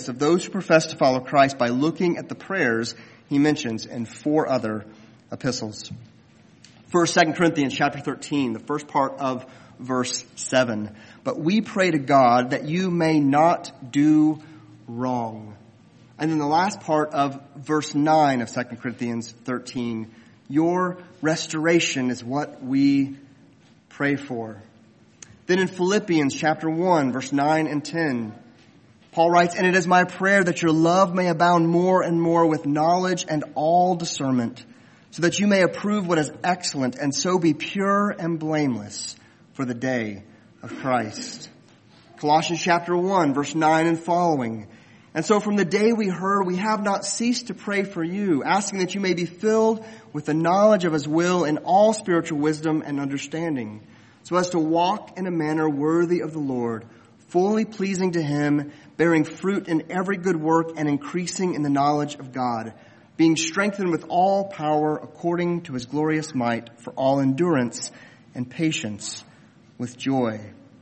witness of those who profess to follow Christ by looking at the prayers he mentions in 4 other epistles. First, 2 Corinthians chapter 13, the first part of verse 7. But we pray to God that you may not do wrong. And then the last part of verse 9 of 2 Corinthians 13. Your restoration is what we pray for. Then in Philippians chapter 1, verse 9 and 10, Paul writes, and it is my prayer that your love may abound more and more with knowledge and all discernment, so that you may approve what is excellent and so be pure and blameless for the day of Christ. Colossians chapter 1, verse 9 and following. And so from the day we heard, we have not ceased to pray for you, asking that you may be filled with the knowledge of his will in all spiritual wisdom and understanding, so as to walk in a manner worthy of the Lord, fully pleasing to him, bearing fruit in every good work and increasing in the knowledge of God, being strengthened with all power according to his glorious might for all endurance and patience with joy.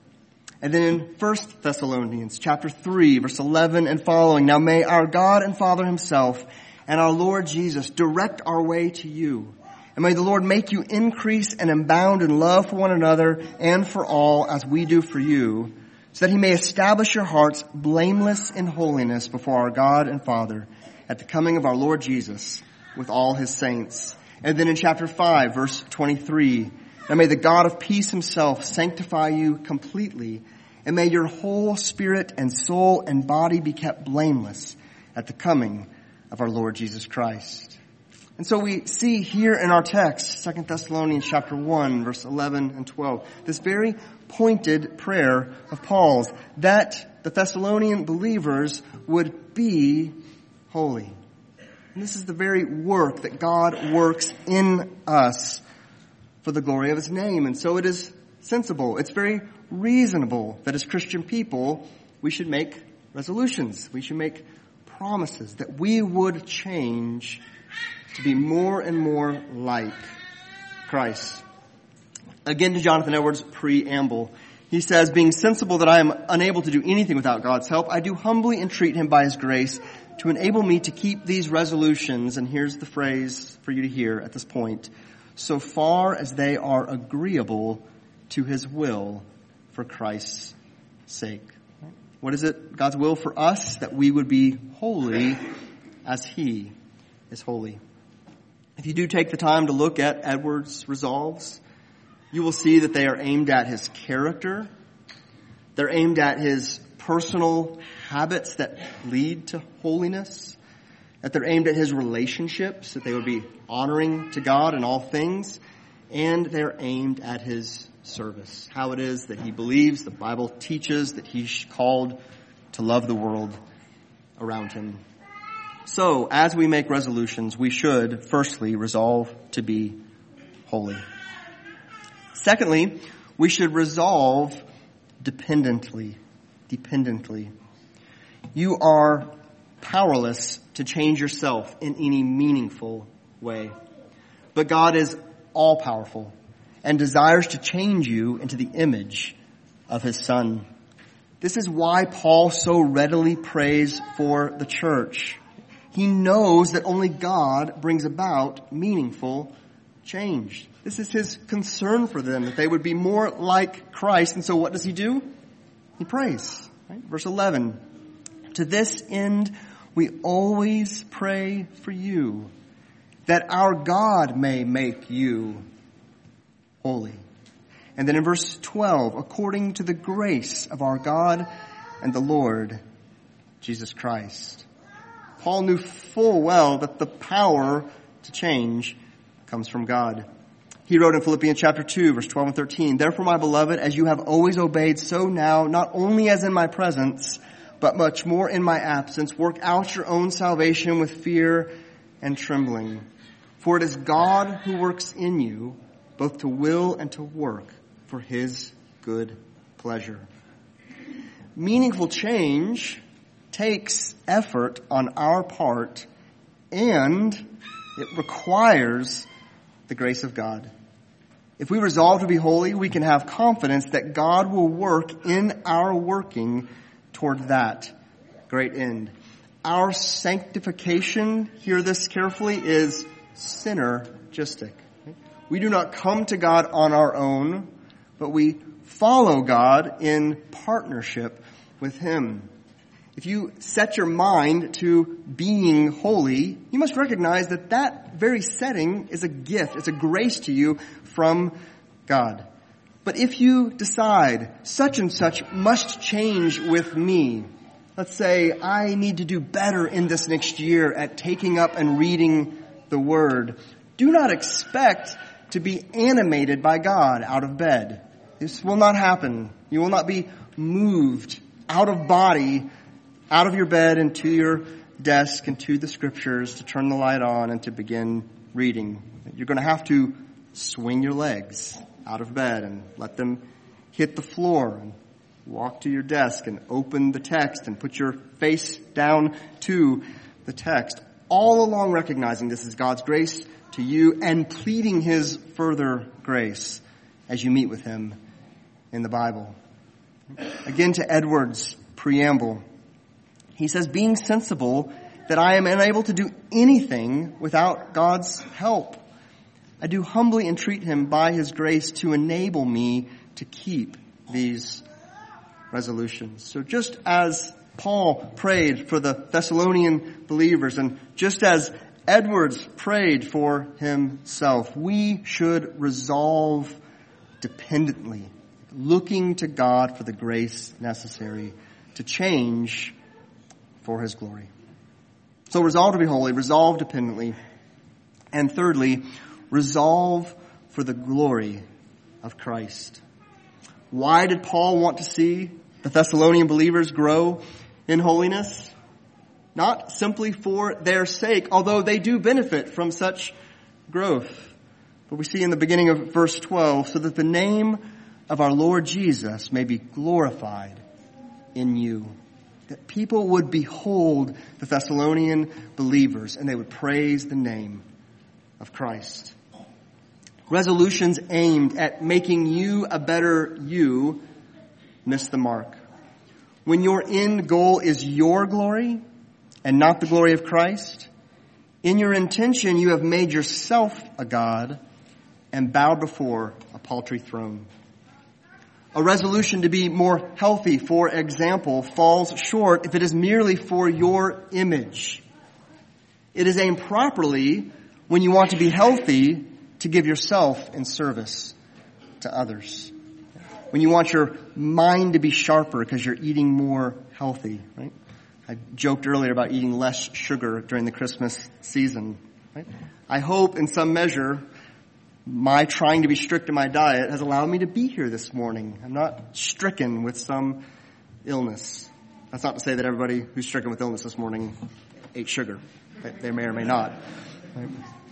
And then in 1 Thessalonians chapter 3, verse 11 and following, now may our God and Father himself and our Lord Jesus direct our way to you. And may the Lord make you increase and abound in love for one another and for all as we do for you, so that he may establish your hearts blameless in holiness before our God and Father at the coming of our Lord Jesus with all his saints. And then in chapter 5, verse 23, now may the God of peace himself sanctify you completely, and may your whole spirit and soul and body be kept blameless at the coming of our Lord Jesus Christ. And so we see here in our text, 2 Thessalonians chapter 1, verse 11 and 12, this very pointed prayer of Paul's, that the Thessalonian believers would be holy. And this is the very work that God works in us for the glory of his name. And so it is sensible, it's very reasonable that as Christian people, we should make resolutions. We should make promises that we would change to be more and more like Christ. Again to Jonathan Edwards' preamble. He says, being sensible that I am unable to do anything without God's help, I do humbly entreat him by his grace to enable me to keep these resolutions, and here's the phrase for you to hear at this point, so far as they are agreeable to his will for Christ's sake. What is it? God's will for us, that we would be holy as he is holy. If you do take the time to look at Edwards' resolves, you will see that they are aimed at his character. They're aimed at his personal habits that lead to holiness. That they're aimed at his relationships, that they would be honoring to God in all things. And they're aimed at his service. How it is that he believes, the Bible teaches that he's called to love the world around him. So, as we make resolutions, we should, firstly, resolve to be holy. Secondly, we should resolve dependently. You are powerless to change yourself in any meaningful way. But God is all-powerful and desires to change you into the image of his Son. This is why Paul so readily prays for the church. He knows that only God brings about meaningful change. This is his concern for them, that they would be more like Christ. And so what does he do? He prays. Right? Verse 11, to this end we always pray for you, that our God may make you holy. And then in verse 12, according to the grace of our God and the Lord Jesus Christ. Paul knew full well that the power to change comes from God. He wrote in Philippians chapter 2, verse 12 and 13, therefore, my beloved, as you have always obeyed, so now, not only as in my presence, but much more in my absence, work out your own salvation with fear and trembling. For it is God who works in you, both to will and to work for his good pleasure. Meaningful change takes effort on our part, and it requires the grace of God. If we resolve to be holy, we can have confidence that God will work in our working toward that great end. Our sanctification, hear this carefully, is synergistic. We do not come to God on our own, but we follow God in partnership with Him. If you set your mind to being holy, you must recognize that that very setting is a gift. It's a grace to you from God. But if you decide such and such must change with me, let's say I need to do better in this next year at taking up and reading the Word, do not expect to be animated by God out of bed. This will not happen. You will not be moved out of body, out of your bed and to your desk and to the Scriptures to turn the light on and to begin reading. You're going to have to swing your legs out of bed and let them hit the floor and walk to your desk and open the text and put your face down to the text, all along recognizing this is God's grace to you and pleading His further grace as you meet with Him in the Bible. Again, to Edwards' preamble, he says, being sensible that I am unable to do anything without God's help, I do humbly entreat Him by His grace to enable me to keep these resolutions. So just as Paul prayed for the Thessalonian believers, and just as Edwards prayed for himself, we should resolve dependently, looking to God for the grace necessary to change for His glory. So resolve to be holy, resolve dependently, and thirdly, resolve for the glory of Christ. Why did Paul want to see the Thessalonian believers grow in holiness? Not simply for their sake, although they do benefit from such growth. But we see in the beginning of verse 12, so that the name of our Lord Jesus may be glorified in you. That people would behold the Thessalonian believers and they would praise the name of Christ. Resolutions aimed at making you a better you miss the mark. When your end goal is your glory and not the glory of Christ, in your intention you have made yourself a god and bowed before a paltry throne. A resolution to be more healthy, for example, falls short if it is merely for your image. It is aimed properly when you want to be healthy to give yourself in service to others. When you want your mind to be sharper because you're eating more healthy, right? I joked earlier about eating less sugar during the Christmas season, right? I hope in some measure my trying to be strict in my diet has allowed me to be here this morning. I'm not stricken with some illness. That's not to say that everybody who's stricken with illness this morning ate sugar. They may or may not. Right?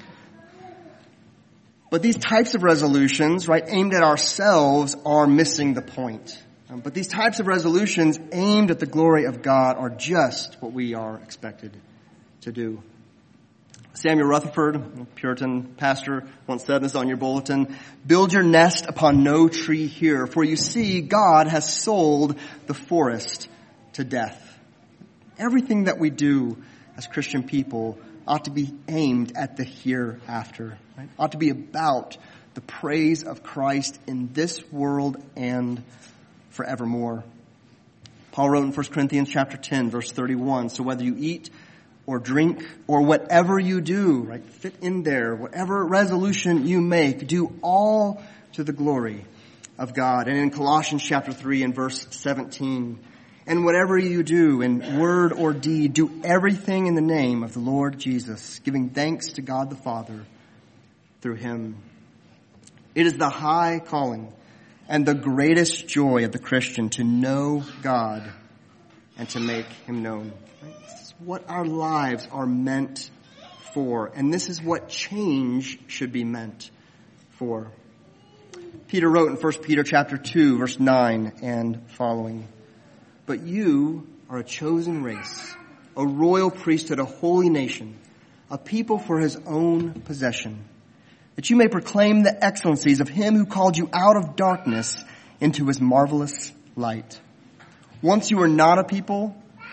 But these types of resolutions, right, aimed at ourselves are missing the point. But these types of resolutions aimed at the glory of God are just what we are expected to do. Samuel Rutherford, a Puritan pastor, once said this on your bulletin, build your nest upon no tree here, for you see God has sold the forest to death. Everything that we do as Christian people ought to be aimed at the hereafter, right? Ought to be about the praise of Christ in this world and forevermore. Paul wrote in 1 Corinthians chapter 10, verse 31, so whether you eat or drink or whatever you do, right, fit in there, whatever resolution you make, do all to the glory of God. And in Colossians chapter 3 and verse 17, and whatever you do in word or deed, do everything in the name of the Lord Jesus, giving thanks to God the Father through Him. It is the high calling and the greatest joy of the Christian to know God and to make Him known. Right? This is what our lives are meant for, and this is what change should be meant for. Peter wrote in 1 Peter chapter 2, verse 9 and following, but you are a chosen race, a royal priesthood, a holy nation, a people for His own possession, that you may proclaim the excellencies of Him who called you out of darkness into His marvelous light. Once you were not a people,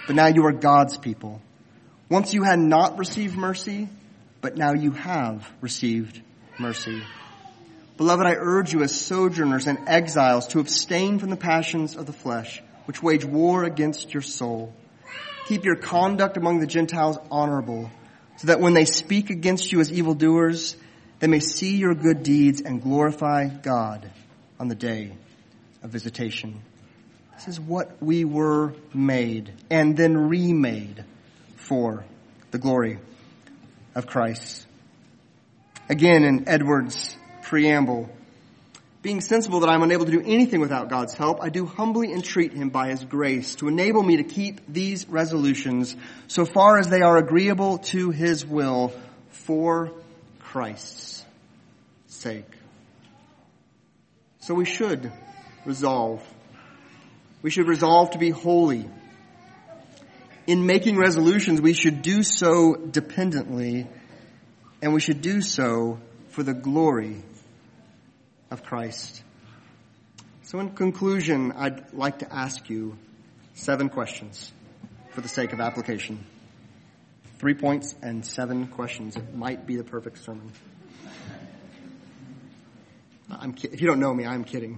but now you are God's people. Once you had not received mercy, but now you have received mercy. Beloved, I urge you as sojourners and exiles to abstain from the passions of the flesh, which wage war against your soul. Keep your conduct among the Gentiles honorable, so that when they speak against you as evildoers, they may see your good deeds and glorify God on the day of visitation. This is what we were made and then remade for, the glory of Christ. Again, in Edwards' preamble, being sensible that I am unable to do anything without God's help, I do humbly entreat him by his grace to enable me to keep these resolutions so far as they are agreeable to his will for Christ's sake. So we should resolve. We should resolve to be holy. In making resolutions, we should do so dependently, and we should do so for the glory of Christ. So in conclusion, I'd like to ask you 7 questions for the sake of application. 3 points and 7 questions. It might be the perfect sermon. If you don't know me, I'm kidding.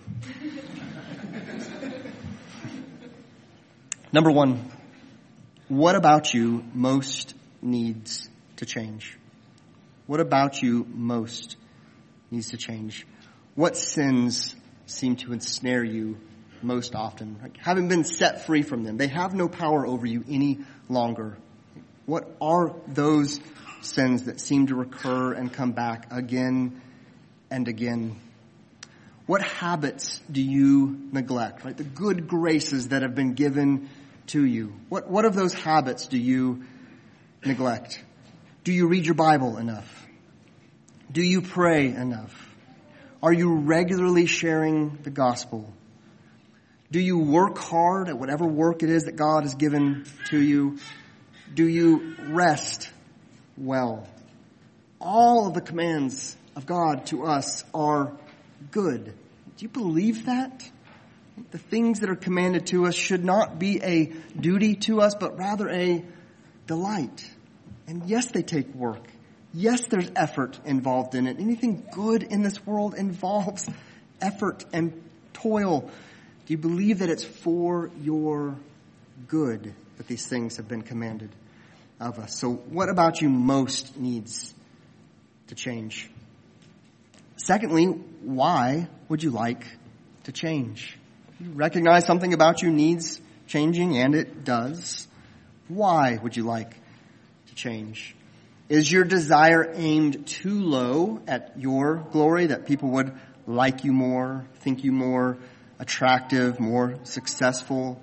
Number 1, what about you most needs to change? What about you most needs to change? What sins seem to ensnare you most often? Having been set free from them, they have no power over you any longer. What are those sins that seem to recur and come back again and again? What habits do you neglect? Right? The good graces that have been given to you. What of those habits do you neglect? Do you read your Bible enough? Do you pray enough? Are you regularly sharing the gospel? Do you work hard at whatever work it is that God has given to you? Do you rest well? All of the commands of God to us are good. Do you believe that? The things that are commanded to us should not be a duty to us, but rather a delight. And yes, they take work. Yes, there's effort involved in it. Anything good in this world involves effort and toil. Do you believe that it's for your good that these things have been commanded of us? So what about you most needs to change? Secondly, why would you like to change? You recognize something about you needs changing, and it does. Why would you like to change? Is your desire aimed too low at your glory, that people would like you more, think you more attractive, more successful?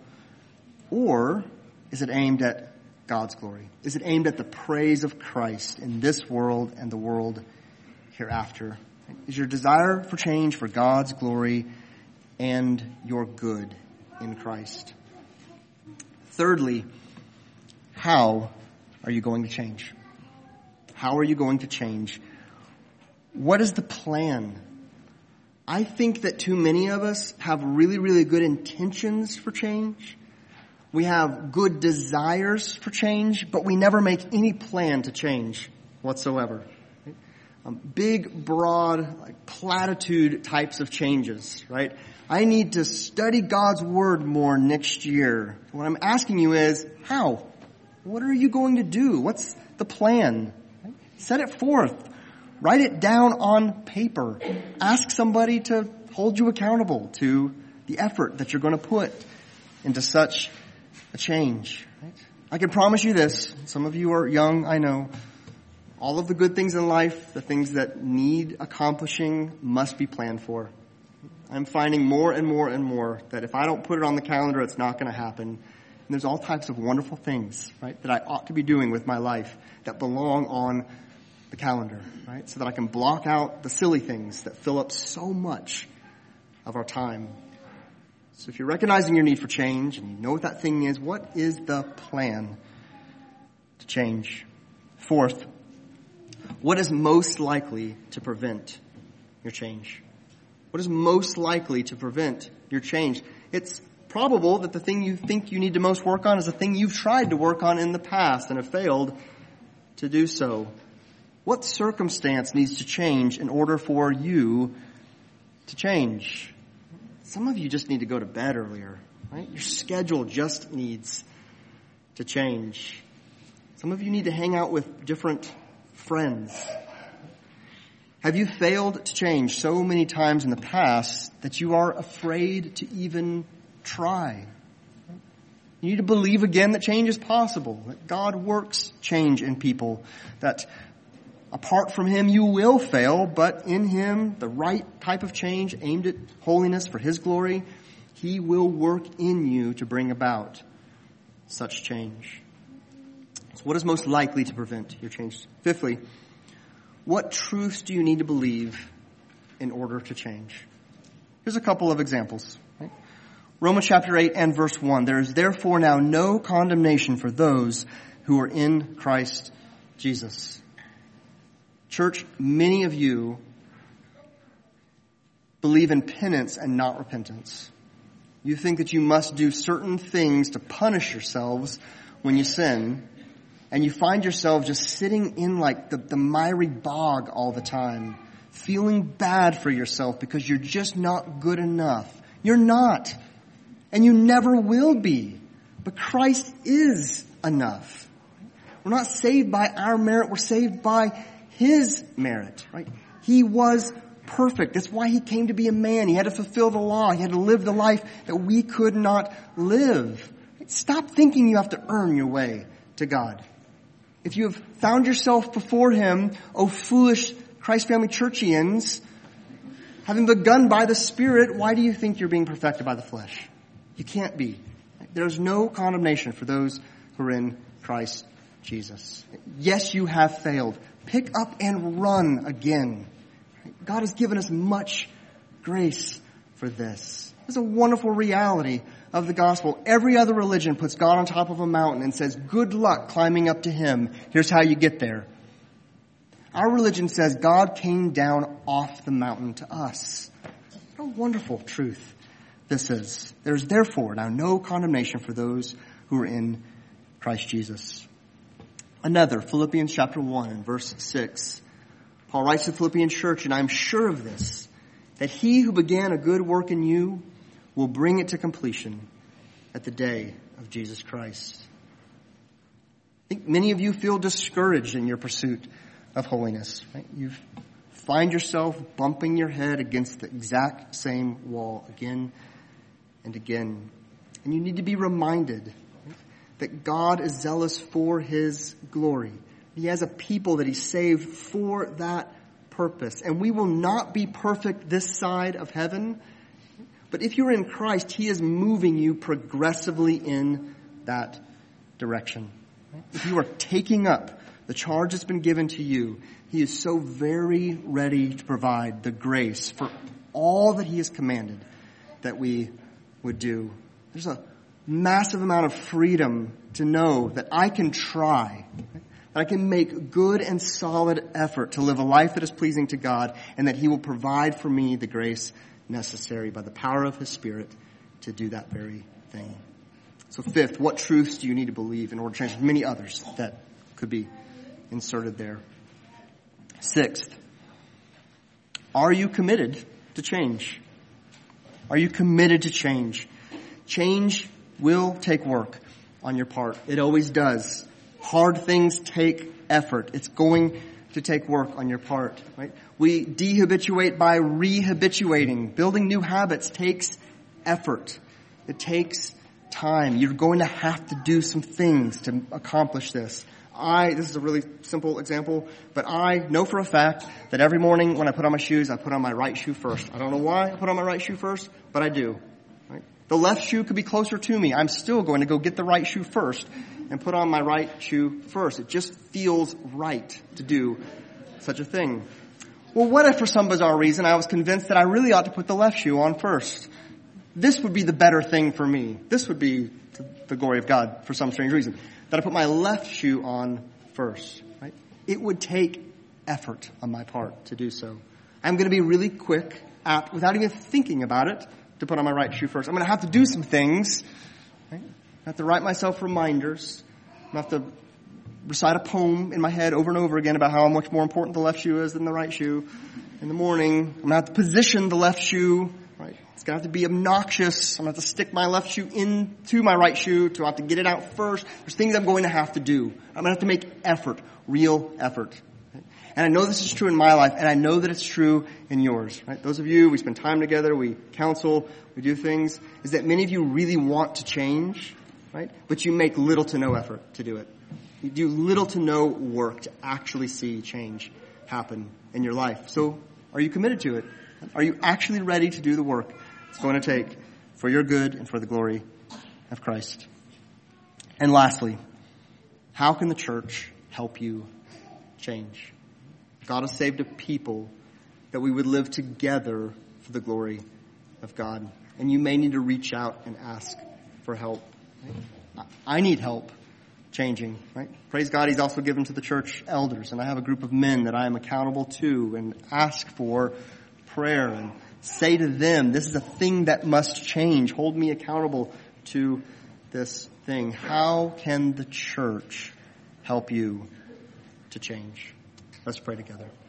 Or is it aimed at God's glory? Is it aimed at the praise of Christ in this world and the world hereafter? Is your desire for change for God's glory and your good in Christ? Thirdly, how are you going to change? How are you going to change? What is the plan? I think that too many of us have really, really good intentions for change. We have good desires for change, but we never make any plan to change whatsoever. Big, broad, like platitude types of changes, right? I need to study God's Word more next year. What I'm asking you is, how? What are you going to do? What's the plan? Set it forth. Write it down on paper. Ask somebody to hold you accountable to the effort that you're going to put into such a change. Right? I can promise you this. Some of you are young, I know. All of the good things in life, the things that need accomplishing, must be planned for. I'm finding more and more and more that if I don't put it on the calendar, it's not going to happen. And there's all types of wonderful things, right, that I ought to be doing with my life that belong on the calendar, right, so that I can block out the silly things that fill up so much of our time. So if you're recognizing your need for change and you know what that thing is, what is the plan to change? Fourth, what is most likely to prevent your change? What is most likely to prevent your change? It's probable that the thing you think you need to most work on is the thing you've tried to work on in the past and have failed to do so. What circumstance needs to change in order for you to change? Some of you just need to go to bed earlier, right? Your schedule just needs to change. Some of you need to hang out with different friends. Have you failed to change so many times in the past that you are afraid to even try? You need to believe again that change is possible, that God works change in people, that apart from Him you will fail, but in Him, the right type of change aimed at holiness for His glory, He will work in you to bring about such change. So what is most likely to prevent your change? Fifthly, what truths do you need to believe in order to change? Here's a couple of examples. Right? Romans chapter 8 and verse 1. There is therefore now no condemnation for those who are in Christ Jesus. Church, many of you believe in penance and not repentance. You think that you must do certain things to punish yourselves when you sin, and you find yourself just sitting in like the miry bog all the time, feeling bad for yourself because you're just not good enough. You're not, and you never will be. But Christ is enough. We're not saved by our merit, we're saved by His merit, right? He was perfect. That's why He came to be a man. He had to fulfill the law. He had to live the life that we could not live. Stop thinking you have to earn your way to God. If you have found yourself before Him, O foolish Christ Family Churchians, having begun by the Spirit, why do you think you're being perfected by the flesh? You can't be. There's no condemnation for those who are in Christ Jesus. Yes, you have failed. Pick up and run again. God has given us much grace for this. It's a wonderful reality of the gospel. Every other religion puts God on top of a mountain and says, good luck climbing up to Him. Here's how you get there. Our religion says God came down off the mountain to us. What a wonderful truth this is. There is therefore now no condemnation for those who are in Christ Jesus. Another, Philippians chapter 1 and verse 6. Paul writes to the Philippian church, and I'm sure of this, that He who began a good work in you will bring it to completion at the day of Jesus Christ. I think many of you feel discouraged in your pursuit of holiness. Right? You find yourself bumping your head against the exact same wall again and again. And you need to be reminded that God is zealous for His glory. He has a people that He saved for that purpose. And we will not be perfect this side of heaven. But if you're in Christ, He is moving you progressively in that direction. If you are taking up the charge that's been given to you, He is so very ready to provide the grace for all that He has commanded that we would do. There's a massive amount of freedom to know that I can try, that I can make good and solid effort to live a life that is pleasing to God, and that He will provide for me the grace necessary by the power of His Spirit to do that very thing. So fifth, what truths do you need to believe in order to change? Many others that could be inserted there. Sixth, are you committed to change? Are you committed to change? Change will take work on your part. It always does. Hard things take effort. It's going to take work on your part, right? We dehabituate by rehabituating. Building new habits takes effort. It takes time. You're going to have to do some things to accomplish this. This is a really simple example, but I know for a fact that every morning when I put on my shoes, I put on my right shoe first. I don't know why I put on my right shoe first, but I do. Right? The left shoe could be closer to me. I'm still going to go get the right shoe first and put on my right shoe first. It just feels right to do such a thing. Well, what if for some bizarre reason I was convinced that I really ought to put the left shoe on first? This would be the better thing for me. This would be to the glory of God for some strange reason. That I put my left shoe on first. Right? It would take effort on my part to do so. I'm going to be really quick, without even thinking about it, to put on my right shoe first. I'm going to have to do some things. Right? I have to write myself reminders. I'm going to have to recite a poem in my head over and over again about how much more important the left shoe is than the right shoe. In the morning, I'm going to have to position the left shoe. Right? It's going to have to be obnoxious. I'm going to have to stick my left shoe into my right shoe to have to get it out first. There's things I'm going to have to do. I'm going to have to make effort, real effort. Right? And I know this is true in my life, and I know that it's true in yours. Right? Those of you, we spend time together, we counsel, we do things, is that many of you really want to change, right? But you make little to no effort to do it. You do little to no work to actually see change happen in your life. So are you committed to it? Are you actually ready to do the work it's going to take for your good and for the glory of Christ? And lastly, how can the church help you change? God has saved a people that we would live together for the glory of God. And you may need to reach out and ask for help. I need help changing, right? Praise God, He's also given to the church elders, and I have a group of men that I am accountable to and ask for prayer and say to them, this is a thing that must change. Hold me accountable to this thing. How can the church help you to change? Let's pray together.